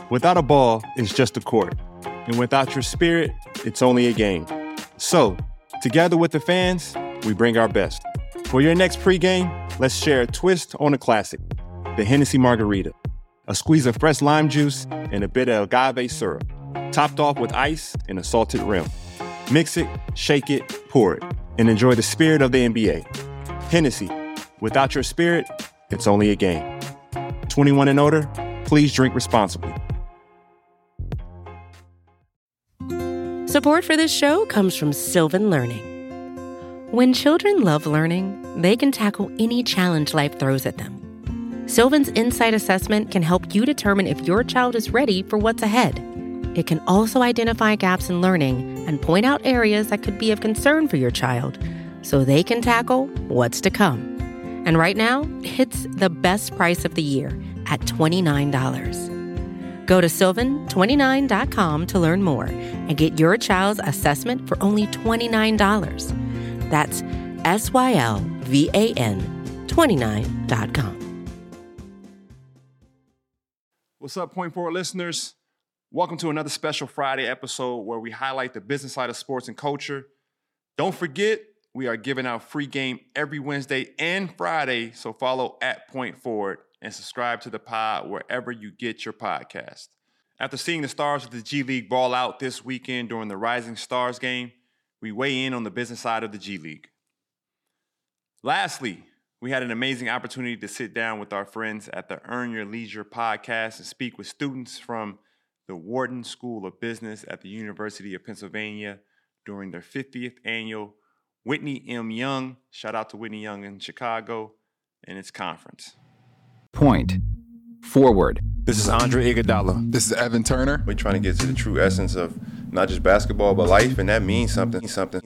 Without a ball, it's just a court. And without your spirit, it's only a game. So, together with the fans, we bring our best. For your next pregame, let's share a twist on a classic, the Hennessy Margarita. A squeeze of fresh lime juice and a bit of agave syrup, topped off with ice and a salted rim. Mix it, shake it, pour it, and enjoy the spirit of the NBA. Hennessy, without your spirit, it's only a game. 21 and older, please drink responsibly. Support for this show comes from Sylvan Learning. When children love learning, they can tackle any challenge life throws at them. Sylvan's Insight Assessment can help you determine if your child is ready for what's ahead. It can also identify gaps in learning and point out areas that could be of concern for your child so they can tackle what's to come. And right now, it's the best price of the year at $29. Go to sylvan29.com to learn more and get your child's assessment for only $29. That's SYLVAN29.com. What's up, Point Forward listeners? Welcome to another special Friday episode where we highlight the business side of sports and culture. Don't forget, we are giving out free game every Wednesday and Friday, so follow @Point Forward and subscribe to the pod wherever you get your podcast. After seeing the stars of the G League ball out this weekend during the Rising Stars game, we weigh in on the business side of the G League. Lastly, we had an amazing opportunity to sit down with our friends at the Earn Your Leisure podcast and speak with students from the Wharton School of Business at the University of Pennsylvania during their 50th annual Whitney M. Young, shout out to Whitney Young in Chicago, and its conference. Point Forward. This is Andre Iguodala. This is Evan Turner. We're trying to get to the true essence of not just basketball, but life, and that means something.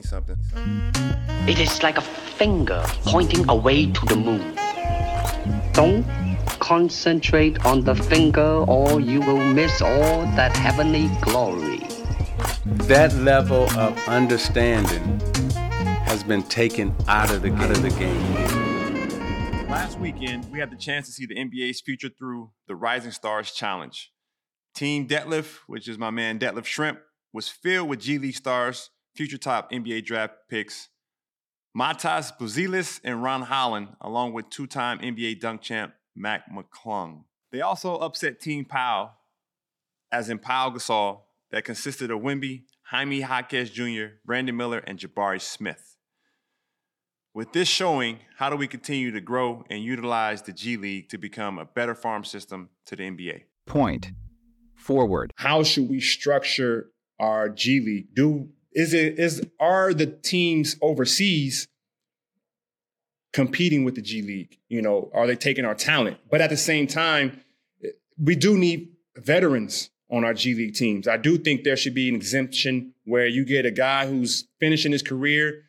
It is like a finger pointing away to the moon. Don't concentrate on the finger or you will miss all that heavenly glory. That level of understanding has been taken out of the game. Last weekend, we had the chance to see the NBA's future through the Rising Stars Challenge. Team Detlef, which is my man Detlef Shrimp, was filled with G League stars, future top NBA draft picks, Matas Buzelis and Ron Holland, along with two-time NBA dunk champ Mac McClung. They also upset Team Pau, as in Pau Gasol, that consisted of Wemby, Jaime Jaquez Jr., Brandon Miller, and Jabari Smith. With this showing, how do we continue to grow and utilize the G League to become a better farm system to the NBA? Point Forward. How should we structure our G League? Are the teams overseas competing with the G League? You know, are they taking our talent? But at the same time, we do need veterans on our G League teams. I do think there should be an exemption where you get a guy who's finishing his career,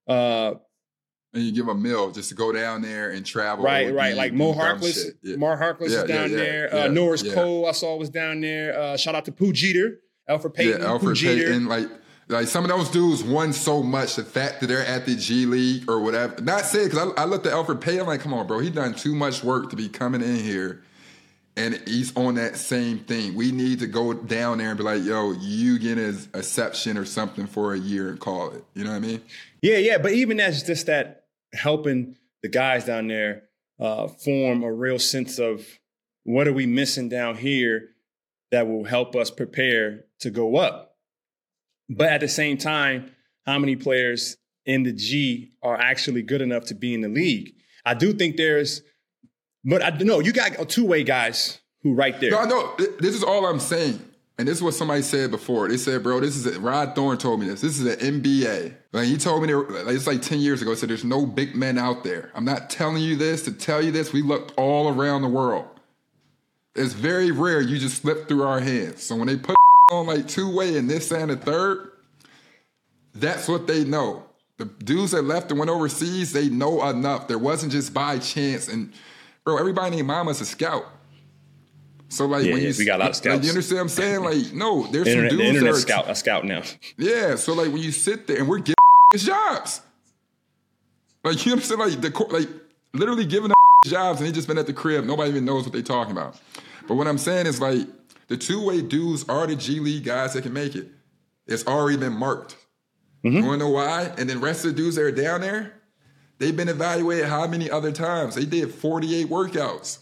and you give him a meal just to go down there and travel. Right. Like Mo Harkless. Yeah. Mark Harkless is down there. Norris Cole, I saw, was down there. Shout out to Pooh Jeter, Alfred Payton. Yeah, Alfred Payton. Like some of those dudes won so much. The fact that they're at the G League or whatever. Not saying, because I looked at Alfred Payton, I'm like, come on, bro. He done too much work to be coming in here. And he's on that same thing. We need to go down there and be like, yo, you get an exception or something for a year and call it. You know what I mean? Yeah. But even that's just that helping the guys down there form a real sense of what are we missing down here that will help us prepare to go up. But at the same time, how many players in the G are actually good enough to be in the league? I do think you got two-way guys who right there. No, this is all I'm saying. And this is what somebody said before. They said, bro, Rod Thorne told me this. This is an NBA. Like, he told me, it's like 10 years ago, he said, there's no big men out there. I'm not telling you this to tell you this. We looked all around the world. It's very rare you just slip through our hands. So when they put on like two-way and this and a third, that's what they know. The dudes that left and went overseas, they know enough. There wasn't just by chance. And, bro, everybody named Mama's a scout. So, like, when we got a lot of scouts. Like, you understand what I'm saying? Like, no, there's some dudes that are a scout now. Yeah, so, like, when you sit there and we're giving jobs. Like, you understand? Like, literally giving jobs, and they just been at the crib. Nobody even knows what they're talking about. But what I'm saying is, like, The two-way dudes are the G League guys that can make it. It's already been marked. You want to know why? And then the rest of the dudes that are down there, they've been evaluated how many other times? They did 48 workouts.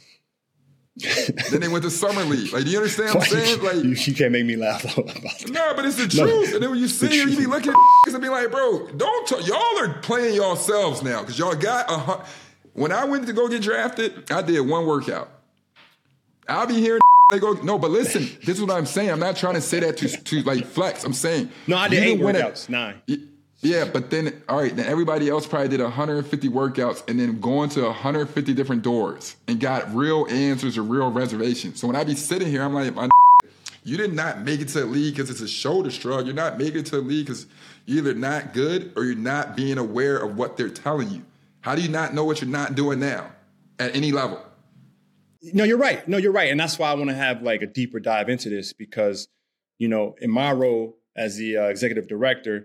Then they went to Summer League. Like, do you understand what I'm saying? Like, you can't make me laugh about that. No, but it's the truth. And then when you sit here, you be looking at and be like, bro, y'all are playing yourselves now. Because y'all got when I went to go get drafted, I did one workout. I'll be hearing they go, no, but listen, this is what I'm saying. I'm not trying to say that to like flex. I'm saying. No, I did 8 workouts, 9. Yeah, but then, all right, then everybody else probably did 150 workouts and then going to 150 different doors and got real answers or real reservations. So when I be sitting here, I'm like, you did not make it to the league because it's a shoulder shrug. You're not making it to the league because you're either not good or you're not being aware of what they're telling you. How do you not know what you're not doing now at any level? No, you're right. And that's why I want to have like a deeper dive into this because, in my role as the executive director,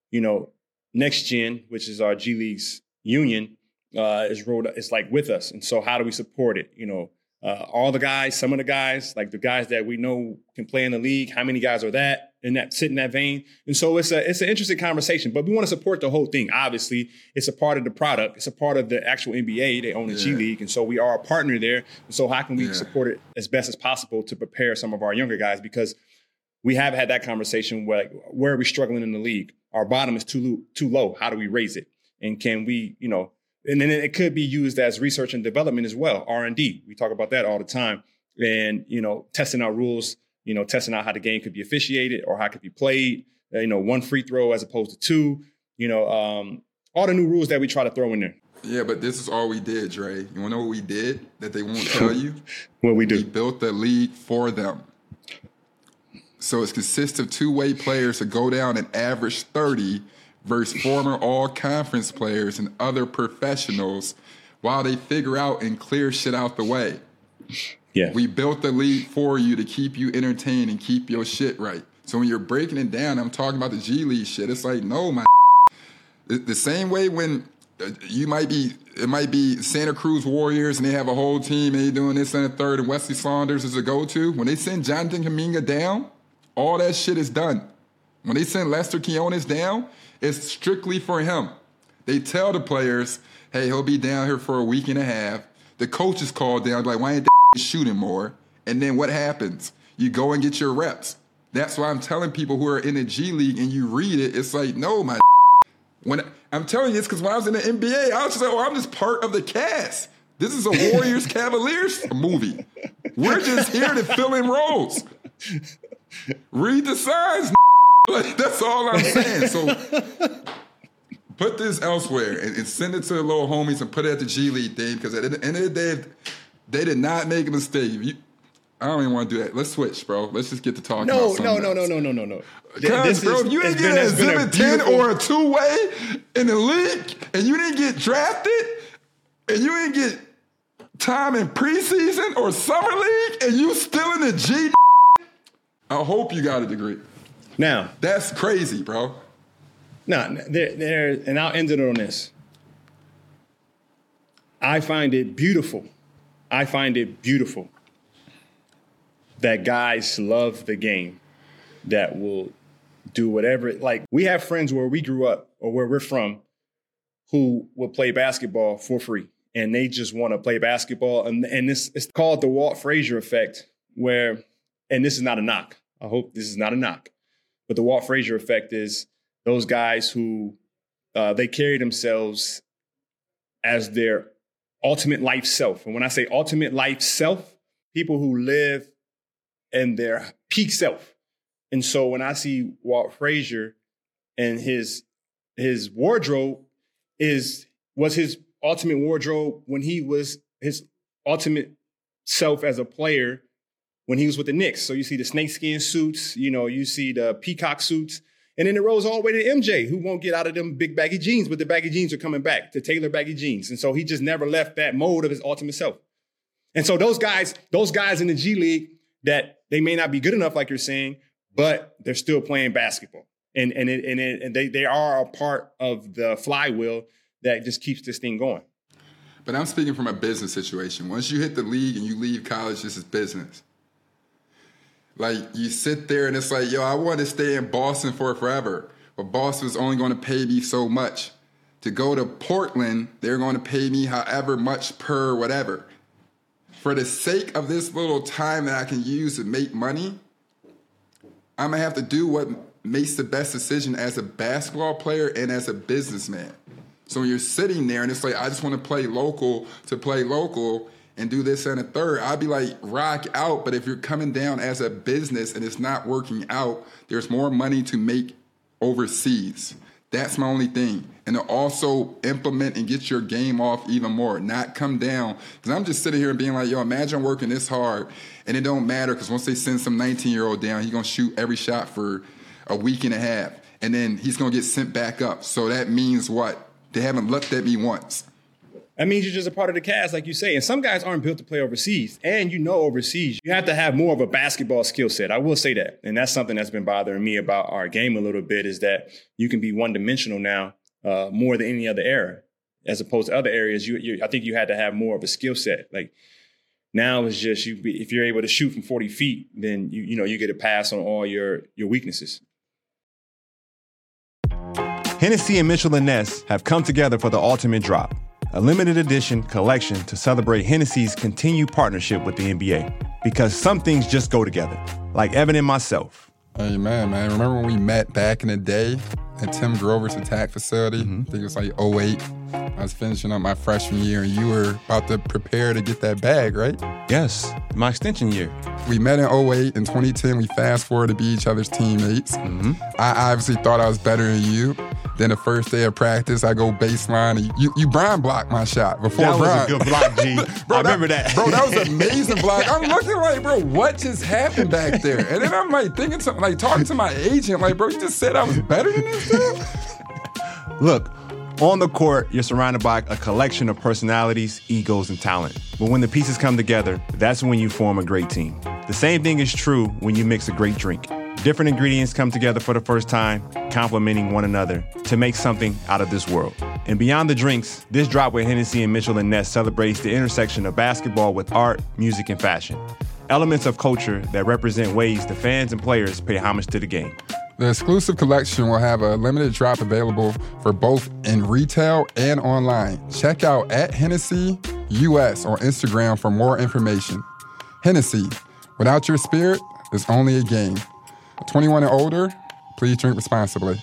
Next Gen, which is our G League's union, is like with us. And so how do we support it? All the guys, some of the guys, like the guys that we know can play in the league, how many guys are that sit in that vein? And so it's an interesting conversation, but we want to support the whole thing. Obviously, it's a part of the product. It's a part of the actual NBA. They own the G League. And so we are a partner there. And so how can we support it as best as possible to prepare some of our younger guys? Because we have had that conversation where are we struggling in the league? Our bottom is too low. How do we raise it? And can we, and then it could be used as research and development as well, R&D. We talk about that all the time. And, testing out rules, testing out how the game could be officiated or how it could be played, 1 free throw as opposed to 2, all the new rules that we try to throw in there. Yeah, but this is all we did, Dre. You want to know what we did that they won't tell you? What we do? We built the league for them. So it consists of two-way players that go down and average 30 versus former all-conference players and other professionals while they figure out and clear shit out the way. Yeah. We built the league for you to keep you entertained and keep your shit right. So when you're breaking it down, I'm talking about the G League shit. It's like, no, my the same way when it might be Santa Cruz Warriors and they have a whole team and they're doing this and a third and Wesley Saunders is a go-to. When they send Jonathan Kuminga down, all that shit is done. When they send Lester Quinones down, it's strictly for him. They tell the players, hey, he'll be down here for a week and a half. The coach is called down, like, why ain't that shooting more? And then what happens? You go and get your reps. That's why I'm telling people who are in the G League and you read it, it's like, no, my when I'm telling you this because when I was in the NBA, I was just like, I'm just part of the cast. This is a Warriors Cavaliers movie. We're just here to fill in roles. Read the signs. Like, that's all I'm saying. So put this elsewhere and send it to the little homies and put it at the G League thing because at the end of the day, they did not make a mistake. I don't even want to do that. Let's switch, bro. Let's just get to talking about something No. Because, bro, if you didn't get an Exhibit 10 or a two-way in the league and you didn't get drafted and you didn't get time in preseason or summer league and you still in the G, I hope you got a degree. Now. That's crazy, bro. No, and I'll end it on this. I find it beautiful that guys love the game, that will do whatever. Like, we have friends where we grew up or where we're from who will play basketball for free, and they just want to play basketball. And it's called the Walt Frazier effect, where, and this is not a knock. I hope this is not a knock. But the Walt Frazier effect is those guys who they carry themselves as their ultimate life self. And when I say ultimate life self, people who live in their peak self. And so when I see Walt Frazier and his wardrobe was his ultimate wardrobe when he was his ultimate self as a player when he was with the Knicks. So you see the snakeskin suits, you see the peacock suits, and then it rolls all the way to MJ, who won't get out of them big baggy jeans, but the baggy jeans are coming back to Taylor baggy jeans. And so he just never left that mode of his ultimate self. And so those guys in the G League, that they may not be good enough, like you're saying, but they're still playing basketball. And they are a part of the flywheel that just keeps this thing going. But I'm speaking from a business situation. Once you hit the league and you leave college, this is business. Like, you sit there and it's like, yo, I want to stay in Boston for forever. But Boston's only going to pay me so much. To go to Portland, they're going to pay me however much per whatever. For the sake of this little time that I can use to make money, I'm going to have to do what makes the best decision as a basketball player and as a businessman. So when you're sitting there and it's like, I just want to play local and do this and a third, I'd be like, rock out. But if you're coming down as a business and it's not working out, there's more money to make overseas. That's my only thing. And to also implement and get your game off even more, not come down. Because I'm just sitting here and being like, yo, imagine working this hard and it don't matter because once they send some 19-year-old down, he's going to shoot every shot for a week and a half. And then he's going to get sent back up. So that means what? They haven't looked at me once. That means you're just a part of the cast, like you say. And some guys aren't built to play overseas. And overseas, you have to have more of a basketball skill set. I will say that. And that's something that's been bothering me about our game a little bit is that you can be one-dimensional now more than any other era. As opposed to other areas, I think you had to have more of a skill set. Like now it's just if you're able to shoot from 40 feet, then you get a pass on all your weaknesses. Hennessy and Mitchell & Ness have come together for the Ultimate Drop, a limited edition collection to celebrate Hennessy's continued partnership with the NBA. Because some things just go together, like Evan and myself. Hey, man. Remember when we met back in the day at Tim Grover's attack facility? I think it was like 2008. I was finishing up my freshman year, and you were about to prepare to get that bag, right? Yes, my extension year. We met in 2008. In 2010, we fast forwarded to be each other's teammates. I obviously thought I was better than you. Then the first day of practice, I go baseline. And you Brian blocked my shot before Brian. That was a good block, G. Bro, I remember that. Bro, that was an amazing block. I'm looking like, bro, what just happened back there? And then I'm like thinking something, like talking to my agent, like, bro, you just said I was better than this dude? Look, on the court, you're surrounded by a collection of personalities, egos, and talent. But when the pieces come together, that's when you form a great team. The same thing is true when you mix a great drink. Different ingredients come together for the first time, complementing one another to make something out of this world. And beyond the drinks, this drop with Hennessy and Mitchell & Ness celebrates the intersection of basketball with art, music, and fashion. Elements of culture that represent ways the fans and players pay homage to the game. The exclusive collection will have a limited drop available for both in retail and online. Check out @HennessyUS on Instagram for more information. Hennessy, without your spirit, it's only a game. 21 and older, please drink responsibly.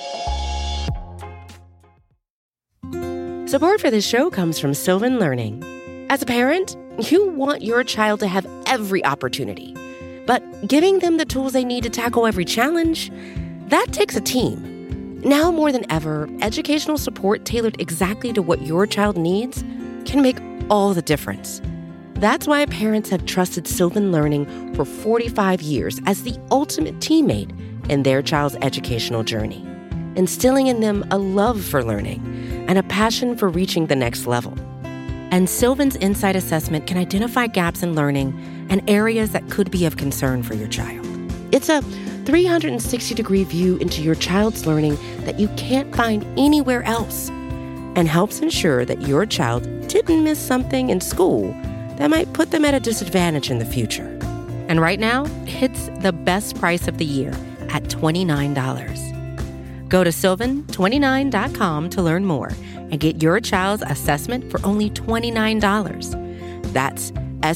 Support for this show comes from Sylvan Learning. As a parent, you want your child to have every opportunity. But giving them the tools they need to tackle every challenge, that takes a team. Now more than ever, educational support tailored exactly to what your child needs can make all the difference. That's why parents have trusted Sylvan Learning for 45 years as the ultimate teammate in their child's educational journey, instilling in them a love for learning and a passion for reaching the next level. And Sylvan's Insight Assessment can identify gaps in learning and areas that could be of concern for your child. It's a 360-degree view into your child's learning that you can't find anywhere else and helps ensure that your child didn't miss something in school that might put them at a disadvantage in the future. And right now, it's the best price of the year at $29. Go to sylvan29.com to learn more and get your child's assessment for only $29. That's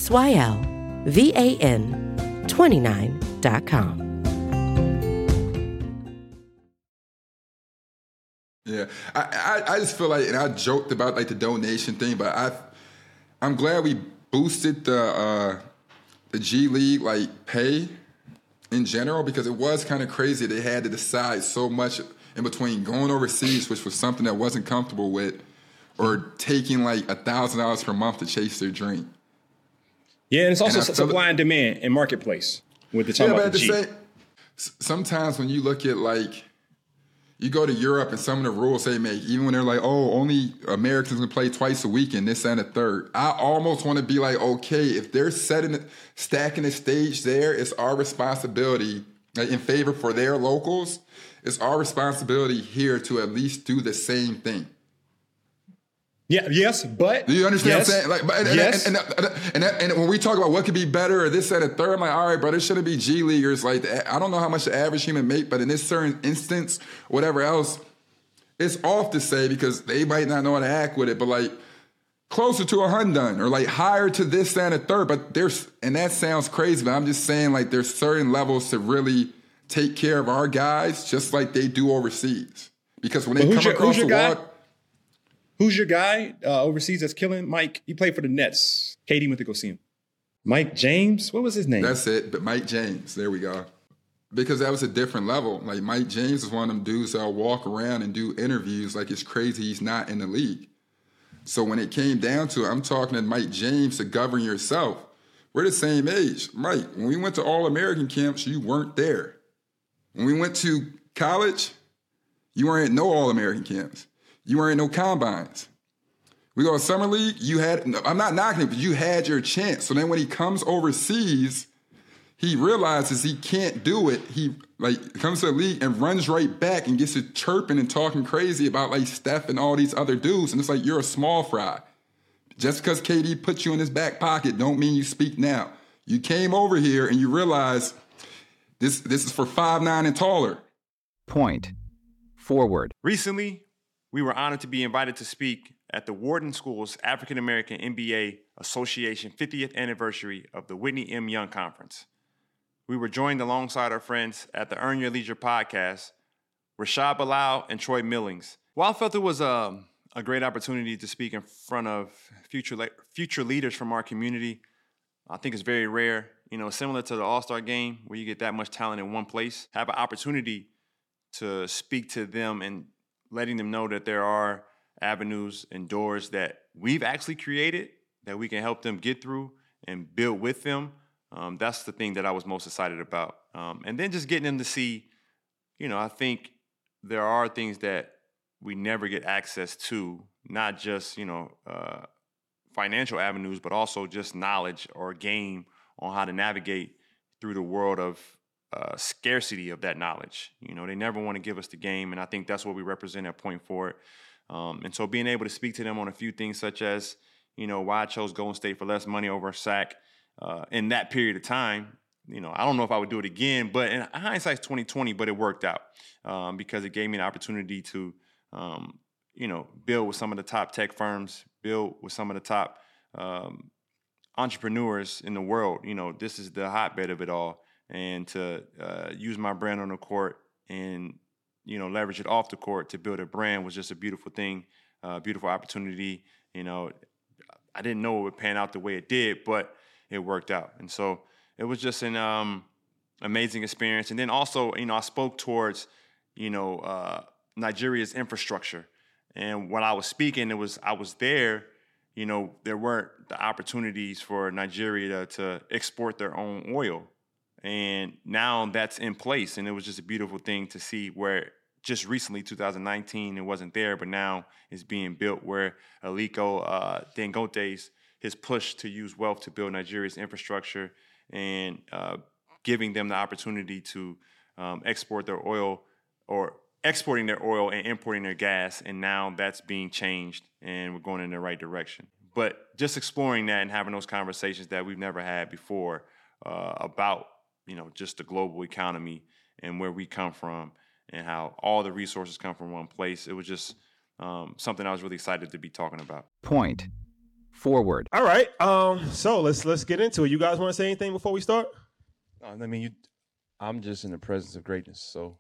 SYLVAN29.com. Yeah, I just feel like, and I joked about like the donation thing, but I'm glad we boosted the G League like pay in general, because it was kind of crazy. They had to decide so much in between going overseas, which was something that wasn't comfortable with, or taking like $1,000 per month to chase their dream. Yeah, and it's also supply and demand in marketplace with the talking about the G. Sometimes when you look at like, you go to Europe and some of the rules they make, even when they're like, oh, only Americans can play twice a week and this and a third. I almost want to be like, okay, if they're stacking the stage there, it's our responsibility in favor for their locals. It's our responsibility here to at least do the same thing. Yeah, yes, but do you understand yes, what I'm saying? And when we talk about what could be better or this, that, and third, I'm like, all right, bro, there shouldn't be G leaguers. Like, I don't know how much the average human make, but in this certain instance, whatever else, it's off to say because they might not know how to act with it, but like closer to a Hundun or like higher to this, that, and a third. But and that sounds crazy, but I'm just saying like there's certain levels to really take care of our guys just like they do overseas. Because when they come across the water. Who's your guy overseas that's killing? Mike, he played for the Nets. Katie went to go see him. Mike James? What was his name? That's it, but Mike James. There we go. Because that was a different level. Like Mike James is one of them dudes that'll walk around and do interviews like it's crazy he's not in the league. So when it came down to it, I'm talking to Mike James to govern yourself. We're the same age. Mike, when we went to All-American camps, you weren't there. When we went to college, you weren't at no All-American camps. You weren't in no combines. We go to Summer League, I'm not knocking it, but you had your chance. So then when he comes overseas, he realizes he can't do it. He comes to the league and runs right back and gets to chirping and talking crazy about like Steph and all these other dudes. And it's like, you're a small fry. Just because KD put you in his back pocket don't mean you speak now. You came over here and you realize this is for 5'9" and taller. Point. Forward. Recently, we were honored to be invited to speak at the Wharton School's African American NBA Association 50th anniversary of the Whitney M. Young Conference. We were joined alongside our friends at the Earn Your Leisure podcast, Rashad Bilal and Troy Millings. While I felt it was a great opportunity to speak in front of future leaders from our community, I think it's very rare, similar to the All-Star game where you get that much talent in one place, have an opportunity to speak to them and letting them know that there are avenues and doors that we've actually created that we can help them get through and build with them. That's the thing that I was most excited about. And then just getting them to see, I think there are things that we never get access to, not just, financial avenues, but also just knowledge or game on how to navigate through the world of scarcity of that knowledge. They never want to give us the game, and I think that's what we represent at Point Forward. And so being able to speak to them on a few things such as, why I chose Golden State for less money over Sac in that period of time. I don't know if I would do it again, but in hindsight's 2020, but it worked out because it gave me an opportunity to, build with some of the top tech firms, build with some of the top entrepreneurs in the world. This is the hotbed of it all. And to use my brand on the court and, leverage it off the court to build a brand was just a beautiful thing, beautiful opportunity. I didn't know it would pan out the way it did, but it worked out. And so it was just an amazing experience. And then also, I spoke towards, Nigeria's infrastructure. And when I was speaking, I was there, there weren't the opportunities for Nigeria to export their own oil. And now that's in place. And it was just a beautiful thing to see where just recently, 2019, it wasn't there, but now it's being built where Aliko Dangote's his push to use wealth to build Nigeria's infrastructure and giving them the opportunity to export their oil or exporting their oil and importing their gas. And now that's being changed and we're going in the right direction. But just exploring that and having those conversations that we've never had before about, just the global economy and where we come from and how all the resources come from one place. It was just something I was really excited to be talking about. Point. Forward. All right. So let's get into it. You guys want to say anything before we start? I'm just in the presence of greatness. So,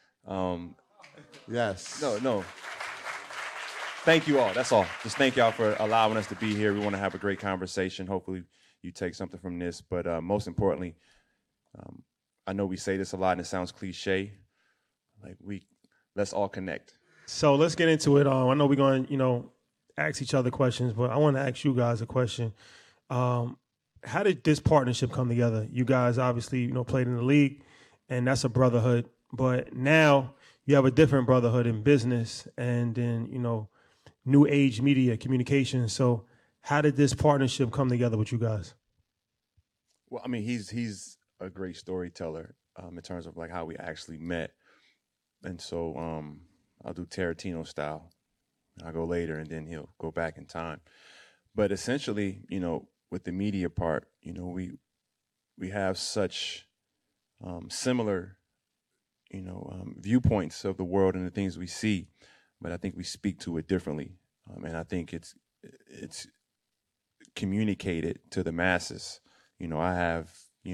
yes. No. Thank you all. That's all. Just thank y'all for allowing us to be here. We want to have a great conversation. Hopefully you take something from this. But most importantly, I know we say this a lot and it sounds cliche. Let's all connect. So let's get into it. I know we're going to, ask each other questions, but I want to ask you guys a question. How did this partnership come together? You guys obviously, played in the league, and that's a brotherhood. But now you have a different brotherhood in business and in, new age media communication. So how did this partnership come together with you guys? Well, he's a great storyteller in terms of how we actually met. And so I'll do Tarantino style. I'll go later, and then he'll go back in time. But essentially, with the media part, we have such similar, viewpoints of the world and the things we see, but I think we speak to it differently, and I think it's communicated to the masses. I have,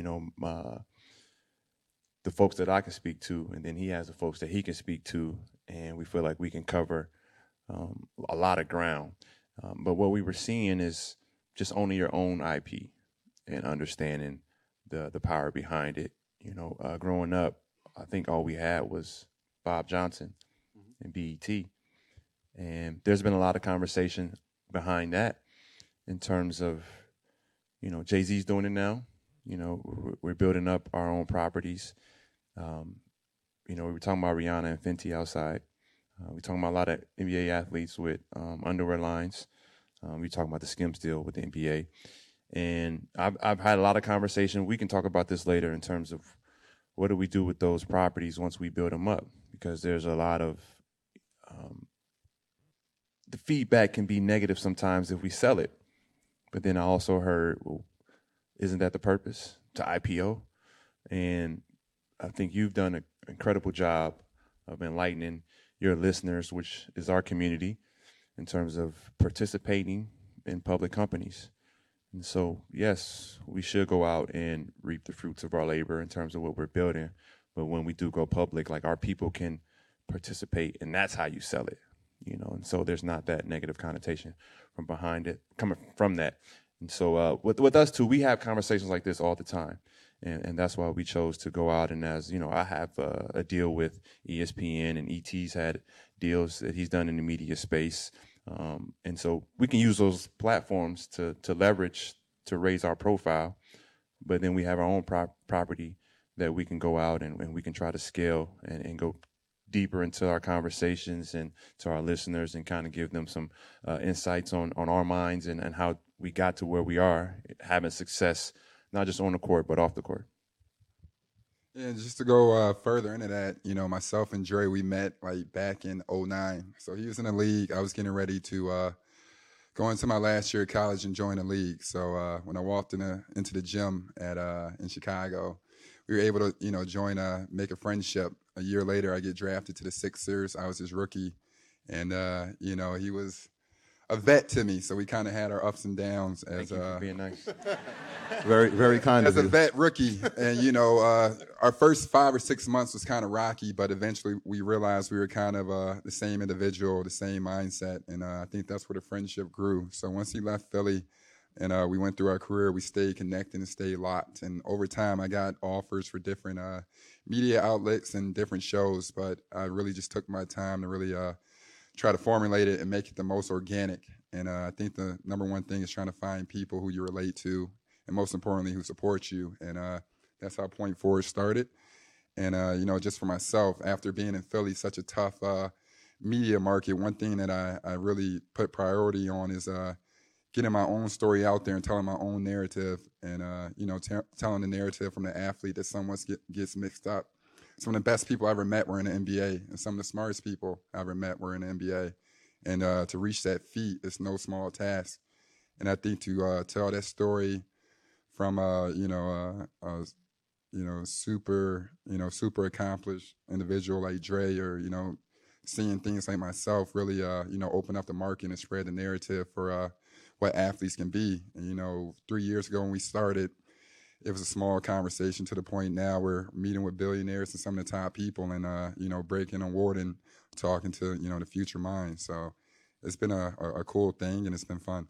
the folks that I can speak to, and then he has the folks that he can speak to, and we feel like we can cover a lot of ground. But what we were seeing is just owning your own IP and understanding the power behind it. Growing up, I think all we had was Bob Johnson and BET. And there's been a lot of conversation behind that in terms of, Jay-Z's doing it now. We're building up our own properties. We were talking about Rihanna and Fenty outside. We're talking about a lot of NBA athletes with underwear lines. We're talking about the Skims deal with the NBA. And I've had a lot of conversation. We can talk about this later in terms of what do we do with those properties once we build them up, because there's a lot of the feedback can be negative sometimes if we sell it. But then I also heard, well, isn't that the purpose, to IPO? And I think you've done an incredible job of enlightening your listeners, which is our community, in terms of participating in public companies. And so, yes, we should go out and reap the fruits of our labor in terms of what we're building. But when we do go public, like, our people can participate, and that's how you sell it, And so there's not that negative connotation from behind it, coming from that. And so with us too, we have conversations like this all the time. And that's why we chose to go out. And as I have a deal with ESPN, and ET's had deals that he's done in the media space. And so we can use those platforms to leverage, to raise our profile. But then we have our own property that we can go out and we can try to scale and go deeper into our conversations and to our listeners, and kind of give them some insights on our minds and how we got to where we are, having success, not just on the court, but off the court. Yeah, just to go further into that, myself and Dre, we met like back in 2009. So he was in the league. I was getting ready to go into my last year of college and join the league. So when I walked into the gym in Chicago, we were able to, join, make a friendship. A year later, I get drafted to the Sixers. I was his rookie. And, he was a vet to me. So we kind of had our ups and downs as Thank you for being nice. Very, very kind as of a you. vet rookie. And, our first 5 or 6 months was kind of rocky, but eventually we realized we were kind of the same individual, the same mindset. And I think that's where the friendship grew. So once he left Philly and we went through our career, we stayed connected and stayed locked. And over time, I got offers for different media outlets and different shows, but I really just took my time to really try to formulate it and make it the most organic. And I think the number one thing is trying to find people who you relate to, and most importantly, who support you. And that's how Point Forward started. And, just for myself, after being in Philly, such a tough media market, one thing that I really put priority on is getting my own story out there and telling my own narrative and, telling the narrative from the athlete that someone gets mixed up. Some of the best people I ever met were in the NBA, and some of the smartest people I ever met were in the NBA. And to reach that feat is no small task. And I think to tell that story from super accomplished individual like Dre, or seeing things like myself really open up the market and spread the narrative for what athletes can be. And 3 years ago when we started, it was a small conversation to the point now we're meeting with billionaires and some of the top people and breaking award and talking to the future minds. So it's been a cool thing, and it's been fun.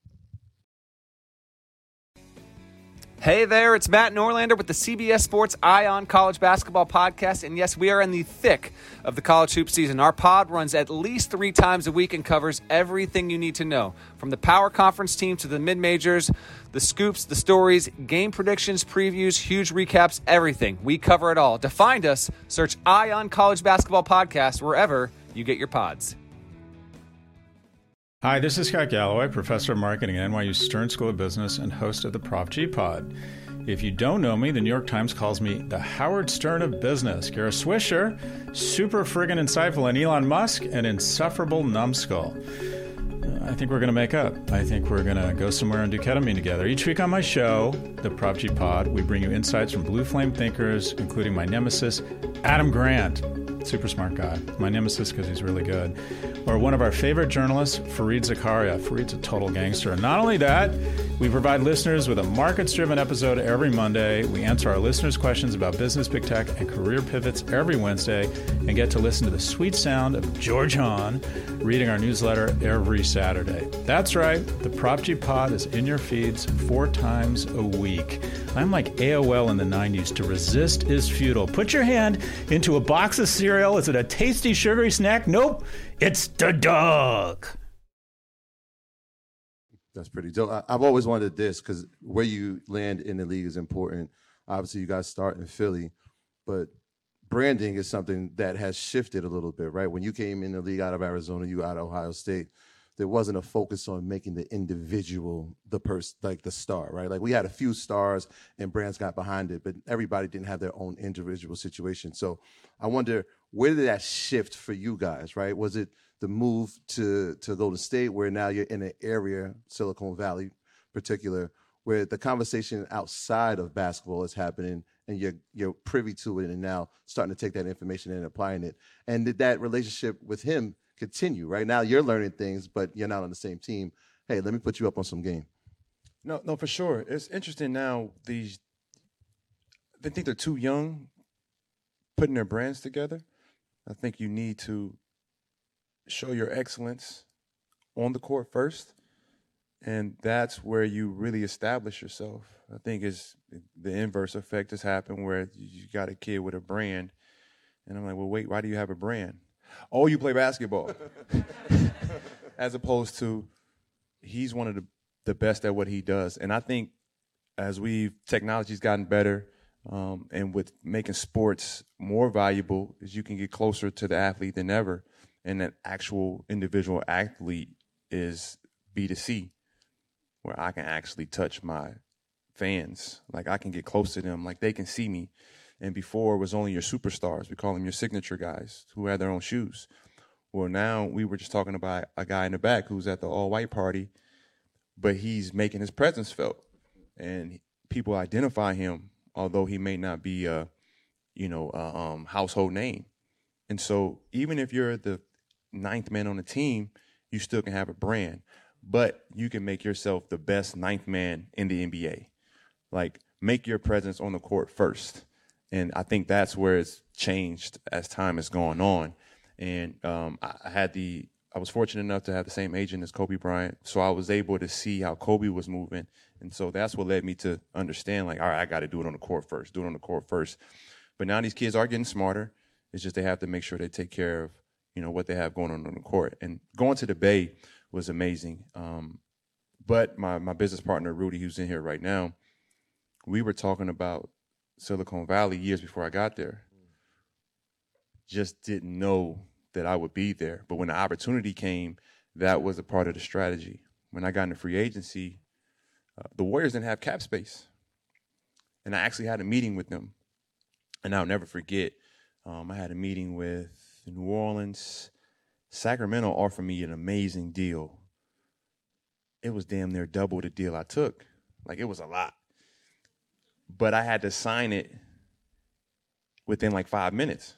Hey there, it's Matt Norlander with the CBS Sports Eye on College Basketball Podcast. And yes, we are in the thick of the college hoop season. Our pod runs at least 3 times a week and covers everything you need to know. From the power conference team to the mid-majors, the scoops, the stories, game predictions, previews, huge recaps, everything. We cover it all. To find us, search Eye on College Basketball Podcast wherever you get your pods. Hi, this is Scott Galloway, professor of marketing at NYU Stern School of Business and host of the Prof G Pod. If you don't know me, the New York Times calls me the Howard Stern of business. Kara Swisher, super friggin' insightful, and Elon Musk, an insufferable numbskull. I think we're going to make up. I think we're going to go somewhere and do ketamine together. Each week on my show, the Prop G Pod, we bring you insights from blue flame thinkers, including my nemesis, Adam Grant. Super smart guy. My nemesis because he's really good. Or one of our favorite journalists, Fareed Zakaria. Fareed's a total gangster. And not only that, we provide listeners with a markets-driven episode every Monday. We answer our listeners' questions about business, big tech, and career pivots every Wednesday, and get to listen to the sweet sound of George Hahn reading our newsletter every Saturday. That's right. The Prop G Pod is in your feeds 4 times a week. I'm like AOL in the 90s. To resist is futile. Put your hand into a box of cereal. Is it a tasty, sugary snack? Nope. It's the dog. That's pretty dope. I've always wanted this because where you land in the league is important. Obviously, you guys start in Philly, but branding is something that has shifted a little bit, right? When you came in the league out of Arizona, you out of Ohio State, there wasn't a focus on making the individual the person, like the star, right? Like we had a few stars and brands got behind it, but everybody didn't have their own individual situation. So I wonder, where did that shift for you guys, right? Was it the move to Golden State, where now you're in an area, Silicon Valley particular, where the conversation outside of basketball is happening and you're privy to it and now starting to take that information and applying it? And did that relationship with him continue? Right now you're learning things, but you're not on the same team. Hey, let me put you up on some game. No, for sure. It's interesting now. They think they're too young putting their brands together. I think you need to show your excellence on the court first, and that's where you really establish yourself. I think it's the inverse effect has happened where you got a kid with a brand, and I'm like, well, wait, why do you have a brand? Oh, you play basketball. As opposed to he's one of the best at what he does. And I think as technology's gotten better, and with making sports more valuable, is you can get closer to the athlete than ever. And that actual individual athlete is B2C, where I can actually touch my fans. Like I can get close to them, like they can see me. And before it was only your superstars. We call them your signature guys who had their own shoes. Well, now we were just talking about a guy in the back who's at the all-white party, but he's making his presence felt. And people identify him, although he may not be a household name. And so even if you're the 9th man on the team, you still can have a brand. But you can make yourself the best 9th man in the NBA. Like, make your presence on the court first. And I think that's where it's changed as time has gone on. And I was fortunate enough to have the same agent as Kobe Bryant, so I was able to see how Kobe was moving. And so that's what led me to understand, like, all right, I got to do it on the court first. But now these kids are getting smarter. It's just they have to make sure they take care of, what they have going on the court. And going to the Bay was amazing. But my business partner, Rudy, who's in here right now, we were talking about Silicon Valley years before I got there. Just didn't know that I would be there. But when the opportunity came, that was a part of the strategy. When I got into free agency, the Warriors didn't have cap space. And I actually had a meeting with them. And I'll never forget, I had a meeting with New Orleans. Sacramento offered me an amazing deal. It was damn near double the deal I took. Like, it was a lot. But I had to sign it within like 5 minutes.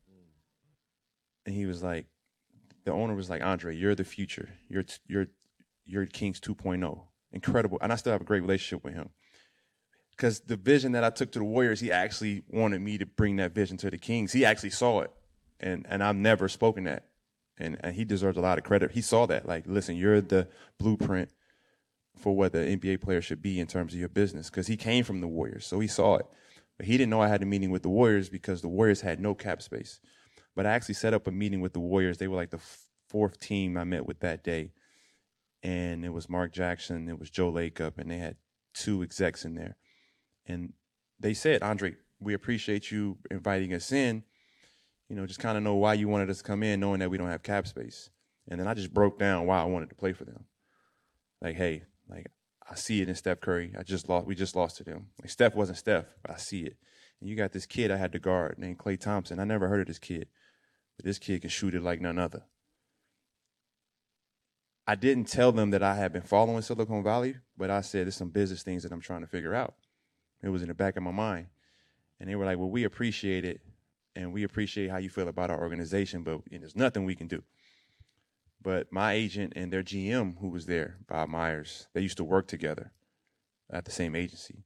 And he was like, the owner was like, Andre, you're the future. You're Kings 2.0. Incredible. And I still have a great relationship with him. Because the vision that I took to the Warriors, he actually wanted me to bring that vision to the Kings. He actually saw it. And I've never spoken that. And he deserves a lot of credit. He saw that. Like, listen, you're the blueprint for what the NBA player should be in terms of your business. Because he came from the Warriors, so he saw it. But he didn't know I had a meeting with the Warriors because the Warriors had no cap space. But I actually set up a meeting with the Warriors. They were like the 4th team I met with that day. And it was Mark Jackson, it was Joe Lacob, and they had 2 execs in there. And they said, Andre, we appreciate you inviting us in. Just kind of know why you wanted us to come in, knowing that we don't have cap space. And then I just broke down why I wanted to play for them. Like, hey, like, I see it in Steph Curry. We just lost to them. Like Steph wasn't Steph, but I see it. And you got this kid I had to guard named Klay Thompson. I never heard of this kid, but this kid can shoot it like none other. I didn't tell them that I had been following Silicon Valley, but I said there's some business things that I'm trying to figure out. It was in the back of my mind. And they were like, well, we appreciate it, and we appreciate how you feel about our organization, but there's nothing we can do. But my agent and their GM, who was there, Bob Myers, they used to work together at the same agency.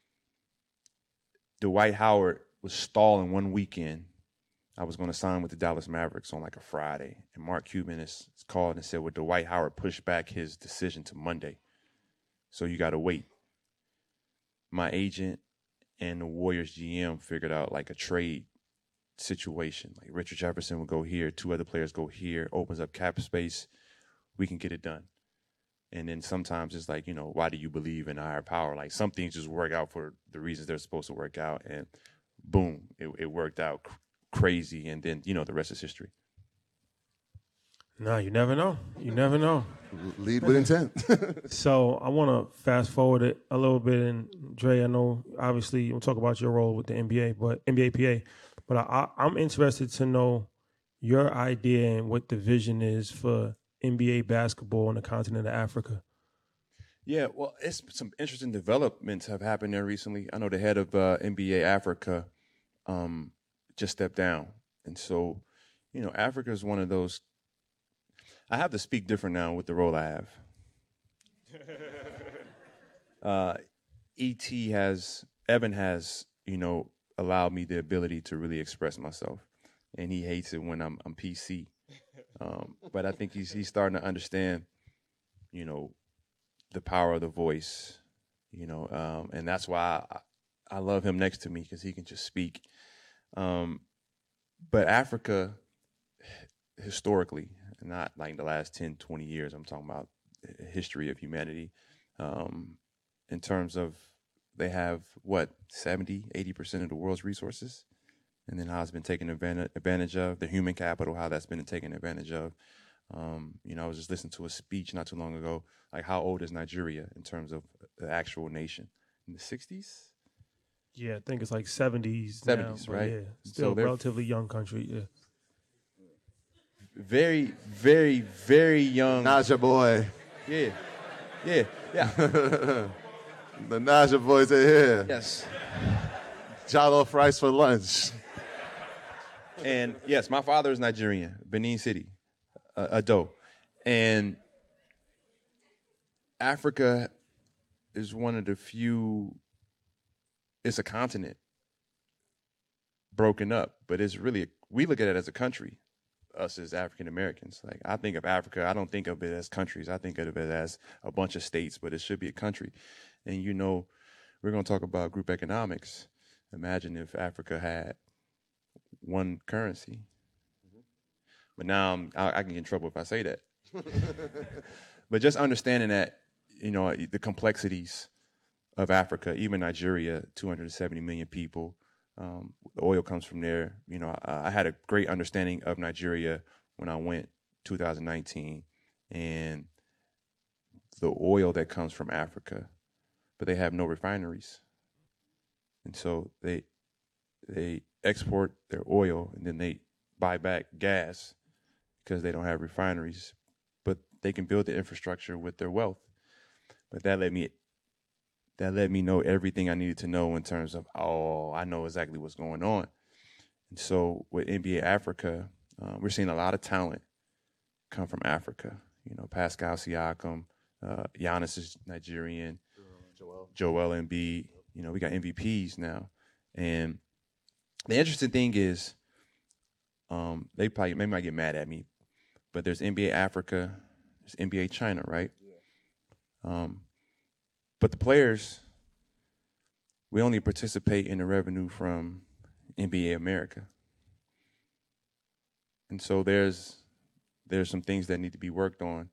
Dwight Howard was stalling one weekend. I was going to sign with the Dallas Mavericks on like a Friday. And Mark Cuban is called and said, well, Dwight Howard pushed back his decision to Monday. So you got to wait. My agent and the Warriors GM figured out like a trade situation. Like Richard Jefferson would go here, 2 other players go here, opens up cap space. We can get it done. And then sometimes it's like, why do you believe in higher power? Like some things just work out for the reasons they're supposed to work out. And boom, it worked out crazy. And then, the rest is history. No, you never know. You never know. Lead with intent. So I want to fast forward it a little bit. And Dre, I know obviously we'll talk about your role with the NBA, but NBA PA. But I'm interested to know your idea and what the vision is for NBA basketball on the continent of Africa. Yeah, well, it's some interesting developments have happened there recently. I know the head of NBA Africa just stepped down. And so, Africa is one of those. I have to speak different now with the role I have. Evan has, allowed me the ability to really express myself. And he hates it when I'm PC. But I think he's starting to understand, the power of the voice, and that's why I love him next to me, because he can just speak. But Africa, historically, not like the last 10, 20 years, I'm talking about the history of humanity, in terms of they have, 70, 80% of the world's resources, and then how it's been taken advantage of, the human capital, how that's been taken advantage of. I was just listening to a speech not too long ago, like how old is Nigeria in terms of the actual nation? In the 60s? Yeah, I think it's like 70s. 70s, now, right? Yeah, still So a relatively young country, yeah. Very, very, very young. Naja boy. Yeah. The Naja boys are here. Yes. Jollof rice for lunch. And yes, my father is Nigerian, Benin City, Ado. And Africa is one of the few, it's a continent broken up, but it's really, we look at it as a country, us as African Americans. Like, I think of Africa, I don't think of it as countries. I think of it as a bunch of states, but it should be a country. And we're going to talk about group economics. Imagine if Africa had one currency. But now I can get in trouble if I say that. But just understanding that, the complexities of Africa, even Nigeria, 270 million people, the oil comes from there. I had a great understanding of Nigeria when I went 2019, and the oil that comes from Africa, but they have no refineries. And so they export their oil, and then they buy back gas because they don't have refineries, but they can build the infrastructure with their wealth. But that let me know everything I needed to know in terms of, I know exactly what's going on. And so with NBA Africa, we're seeing a lot of talent come from Africa. Pascal Siakam, Giannis is Nigerian, Joel Embiid. We got MVPs now. And the interesting thing is, they might get mad at me, but there's NBA Africa, there's NBA China, right? Yeah. But the players, we only participate in the revenue from NBA America. And so there's some things that need to be worked on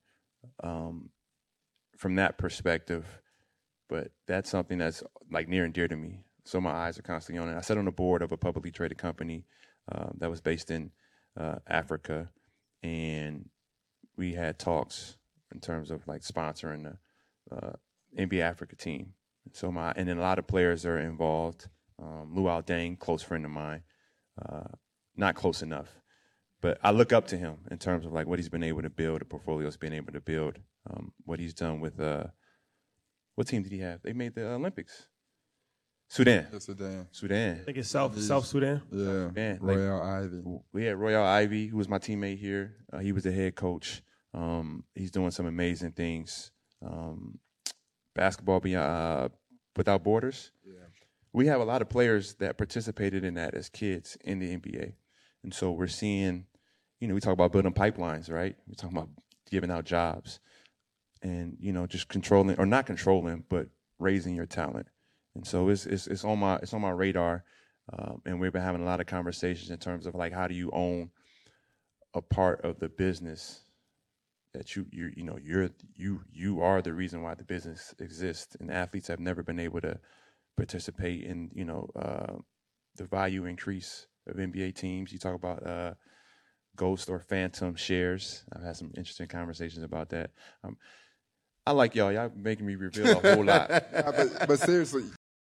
from that perspective. But that's something that's like near and dear to me. So my eyes are constantly on it. I sat on the board of a publicly traded company that was based in Africa, and we had talks in terms of like sponsoring NBA Africa team. So and then a lot of players are involved. Luol Deng, close friend of mine, not close enough, but I look up to him in terms of like what he's been able to build, the portfolio he's been able to build, what he's done with what team did he have? They made the Olympics. Sudan. Sudan. I think it's South Sudan. Yeah. Sudan. Royale Ivy. We had Royale Ivy, who was my teammate here. He was the head coach. He's doing some amazing things. Basketball Beyond Without Borders. Yeah. We have a lot of players that participated in that as kids in the NBA. And so we're seeing, we talk about building pipelines, right? We're talking about giving out jobs and, just controlling, or not controlling, but raising your talent. And so it's on my radar. And we've been having a lot of conversations in terms of like, how do you own a part of the business that you are the reason why the business exists, and athletes have never been able to participate in the value increase of NBA teams. You talk about ghost or phantom shares. I've had some interesting conversations about that. I like y'all. Y'all making me reveal a whole lot. But seriously,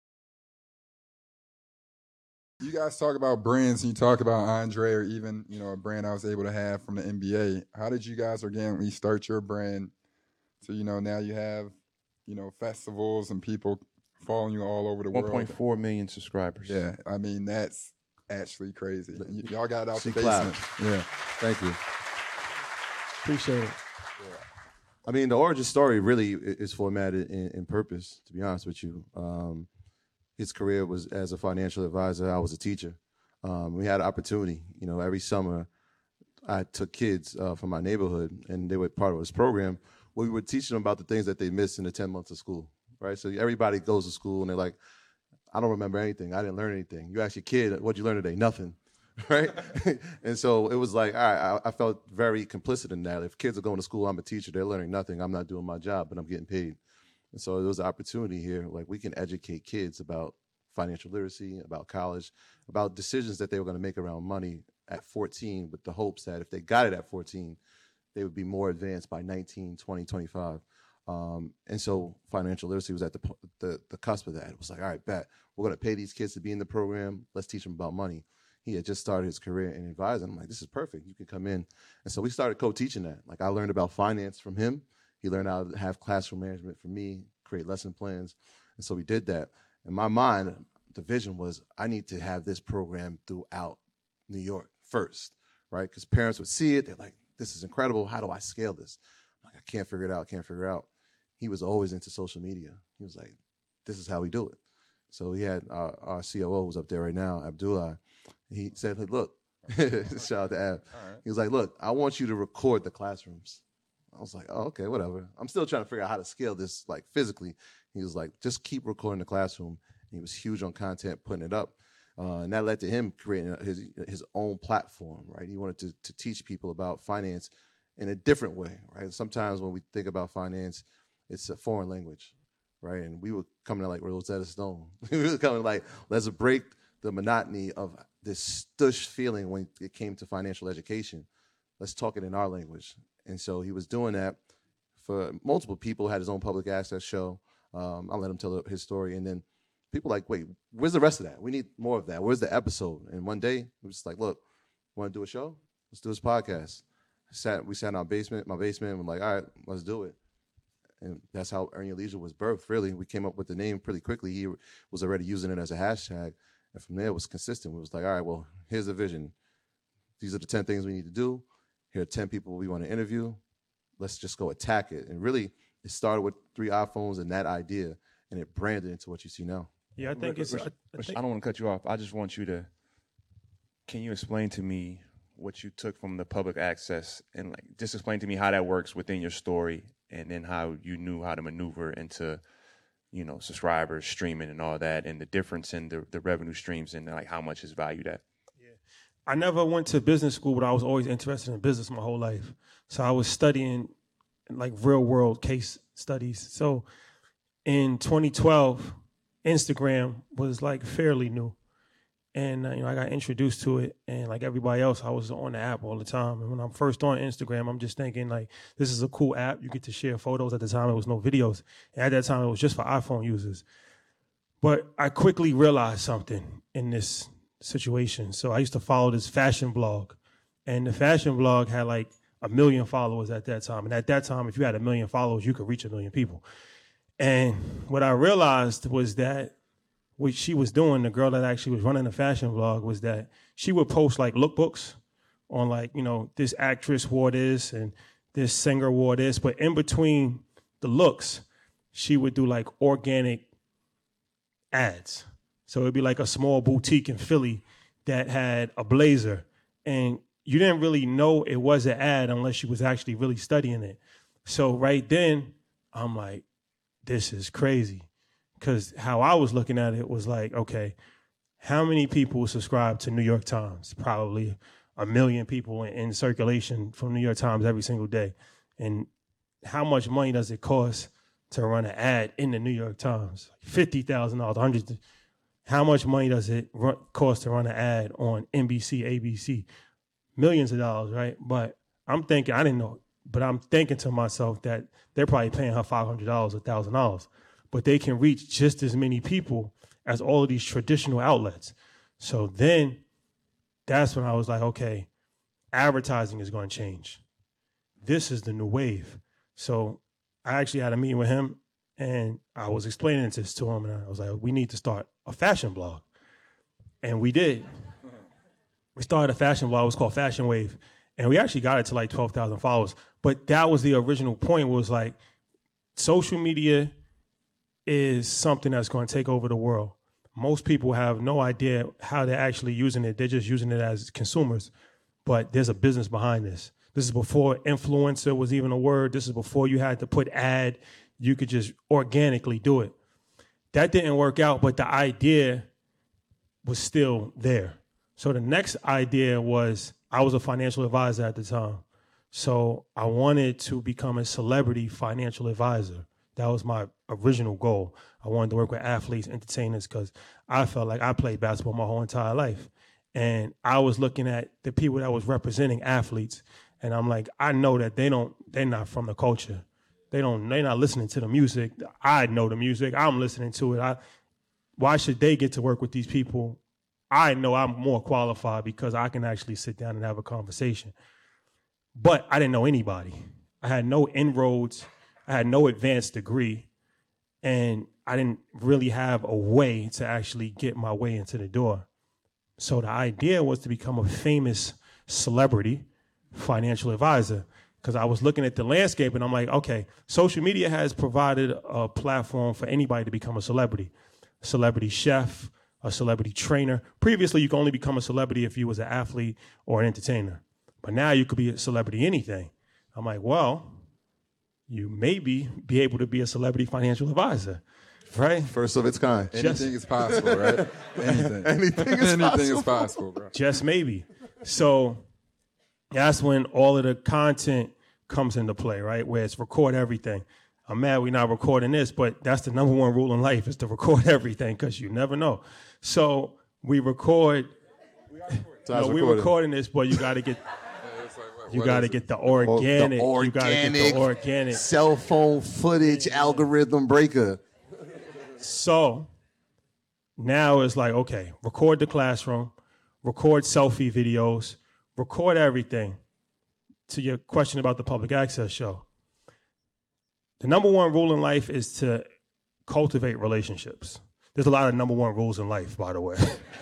you guys talk about brands, and you talk about Andre, or even a brand I was able to have from the NBA. How did you guys organically start your brand? So now you have festivals and people following you all over the world. 1.4 million subscribers. Yeah, I mean that's actually crazy. Y'all got it out the basement. Yeah, thank you. Appreciate it. Yeah. I mean, the origin story really is formatted in purpose. To be honest with you. His career was as a financial advisor. I was a teacher. We had an opportunity. Every summer I took kids from my neighborhood, and they were part of this program where we would teach them about the things that they missed in the 10 months of school, right? So everybody goes to school, and they're like, I don't remember anything. I didn't learn anything. You ask your kid, what'd you learn today? Nothing, right? And so it was like, all right, I felt very complicit in that. If kids are going to school, I'm a teacher, they're learning nothing. I'm not doing my job, but I'm getting paid. And so there was an opportunity here, like we can educate kids about financial literacy, about college, about decisions that they were going to make around money at 14, with the hopes that if they got it at 14, they would be more advanced by 19, 20, 25. And so financial literacy was at the cusp of that. It was like, all right, bet, we're going to pay these kids to be in the program. Let's teach them about money. He had just started his career in advising. I'm like, this is perfect. You can come in. And so we started co-teaching that. Like I learned about finance from him. He learned how to have classroom management from me, create lesson plans. And so we did that. In my mind, the vision was I need to have this program throughout New York first, right? Because parents would see it. They're like, this is incredible. How do I scale this? I'm like, I can't figure it out. He was always into social media. He was like, this is how we do it. So he had our COO who's up there right now, Abdullah. He said, hey, look, shout out to Ab. Right. He was like, look, I want you to record the classrooms. I was like, oh, okay, whatever. I'm still trying to figure out how to scale this like physically. He was like, just keep recording the classroom. And he was huge on content, putting it up. And that led to him creating his own platform, right? He wanted to teach people about finance in a different way, right? Sometimes when we think about finance, it's a foreign language, right? And we were coming to like Rosetta Stone. We were coming like, let's break the monotony of this stush feeling when it came to financial education. Let's talk it in our language. And so he was doing that for multiple people, had his own public access show. I'll let him tell his story. And then people like, wait, where's the rest of that? We need more of that. Where's the episode? And one day, we was just like, look, want to do a show? Let's do this podcast. We sat in my basement, and we're like, all right, let's do it. And that's how Earn Your Leisure was birthed, really. We came up with the name pretty quickly. He was already using it as a hashtag. And from there, it was consistent. We was like, all right, well, here's the vision. These are the 10 things we need to do. Here are 10 people we want to interview. Let's just go attack it. And really, it started with 3 iPhones and that idea, and it branded into what you see now. Yeah, I think it's... I don't want to cut you off. I just want you to... Can you explain to me what you took from the public access, and like just explain to me how that works within your story, and then how you knew how to maneuver into, subscribers, streaming, and all that, and the difference in the revenue streams and like how much is valued at. Yeah, I never went to business school, but I was always interested in business my whole life. So I was studying like real world case studies. So in 2012, Instagram was like fairly new. And I got introduced to it, and like everybody else, I was on the app all the time. And when I'm first on Instagram, I'm just thinking like, this is a cool app. You get to share photos. At the time, it was no videos. And at that time, it was just for iPhone users. But I quickly realized something in this situation. So I used to follow this fashion blog, and the fashion blog had like 1 million followers at that time. And at that time, if you had 1 million followers, you could reach 1 million people. And what I realized was that what she was doing, the girl that actually was running the fashion blog, was that she would post like lookbooks on like, this actress wore this and this singer wore this. But in between the looks, she would do like organic ads. So it'd be like a small boutique in Philly that had a blazer. And you didn't really know it was an ad unless you was actually really studying it. So right then, I'm like, this is crazy. Because how I was looking at it was like, okay, how many people subscribe to New York Times? Probably 1 million people in circulation from New York Times every single day. And how much money does it cost to run an ad in the New York Times? $50,000, hundreds. How much money does it cost to run an ad on NBC, ABC? Millions of dollars, right? But I'm thinking, I didn't know, but I'm thinking to myself that they're probably paying her $500 or $1,000. But they can reach just as many people as all of these traditional outlets. So then that's when I was like, okay, advertising is going to change. This is the new wave. So I actually had a meeting with him, and I was explaining this to him, and I was like, we need to start a fashion blog. And we did. We started a fashion blog. It was called Fashion Wave. And we actually got it to like 12,000 followers. But that was the original point, was like, social media is something that's going to take over the world. Most people have no idea how they're actually using it. They're just using it as consumers. But there's a business behind this. This is before influencer was even a word. This is before you had to put ad. You could just organically do it. That didn't work out, but the idea was still there. So the next idea was, I was a financial advisor at the time. So I wanted to become a celebrity financial advisor. That was my original goal. I wanted to work with athletes, entertainers, because I felt like I played basketball my whole entire life. And I was looking at the people that was representing athletes, and I'm like, I know that they're not from the culture. They're not listening to the music. I know the music. I'm listening to it. Why should they get to work with these people? I know I'm more qualified because I can actually sit down and have a conversation. But I didn't know anybody. I had no inroads. I had no advanced degree, and I didn't really have a way to actually get my way into the door. So the idea was to become a famous celebrity financial advisor, because I was looking at the landscape and I'm like, okay, social media has provided a platform for anybody to become a celebrity chef, a celebrity trainer. Previously, you could only become a celebrity if you was an athlete or an entertainer. But now you could be a celebrity anything. I'm like, well, you maybe be able to be a celebrity financial advisor, right? First of its kind. Anything is possible, right? Anything is possible, bro. Just maybe. So that's when all of the content comes into play, right? Where it's record everything. I'm mad we're not recording this, but that's the number one rule in life, is to record everything, because you never know. So we record. We're recording this, but you got to get. You got to get the organic. You got to get the organic cell phone footage algorithm breaker. So now it's like, okay, record the classroom, record selfie videos, record everything. To your question about the public access show, the number one rule in life is to cultivate relationships. There's a lot of number one rules in life, by the way.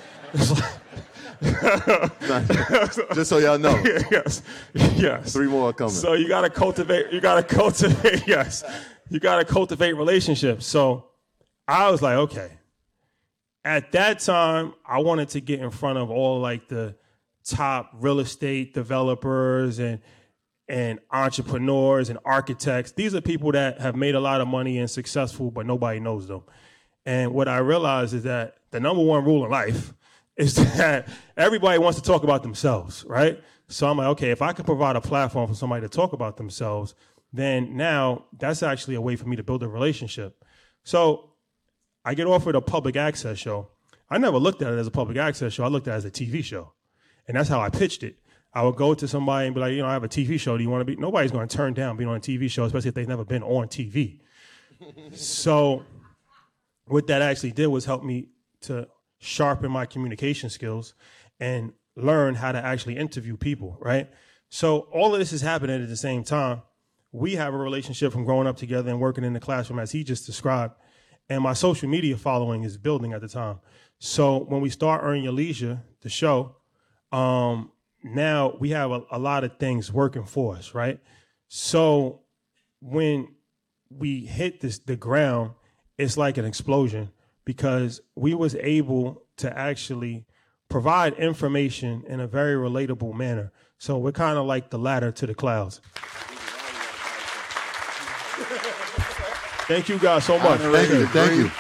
Just so y'all know. Yes. 3 more are coming. So you gotta cultivate, yes. You gotta cultivate relationships. So I was like, okay. At that time, I wanted to get in front of all like the top real estate developers and entrepreneurs and architects. These are people that have made a lot of money and successful, but nobody knows them. And what I realized is that the number one rule in life is that everybody wants to talk about themselves, right? So I'm like, okay, if I could provide a platform for somebody to talk about themselves, then now that's actually a way for me to build a relationship. So I get offered a public access show. I never looked at it as a public access show. I looked at it as a TV show. And that's how I pitched it. I would go to somebody and be like, I have a TV show. Do you want to be? Nobody's going to turn down being on a TV show, especially if they've never been on TV. So what that actually did was help me to sharpen my communication skills and learn how to actually interview people, right? So all of this is happening at the same time. We have a relationship from growing up together and working in the classroom, as he just described. And my social media following is building at the time. So when we start Earn Your Leisure, the show, now we have a lot of things working for us, right? So when we hit the ground, it's like an explosion because we was able to actually provide information in a very relatable manner. So we're kind of like the ladder to the clouds. Thank you guys so much. Thank you.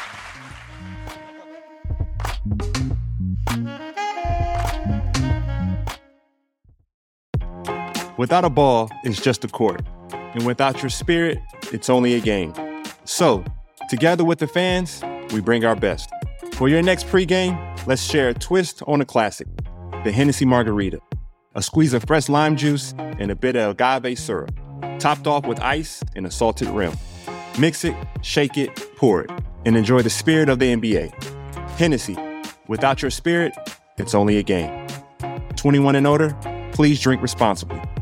Without a ball, it's just a court. And without your spirit, it's only a game. So, together with the fans, we bring our best. For your next pregame, let's share a twist on a classic, the Hennessy Margarita. A squeeze of fresh lime juice and a bit of agave syrup, topped off with ice and a salted rim. Mix it, shake it, pour it, and enjoy the spirit of the NBA. Hennessy, without your spirit, it's only a game. 21 and older, please drink responsibly.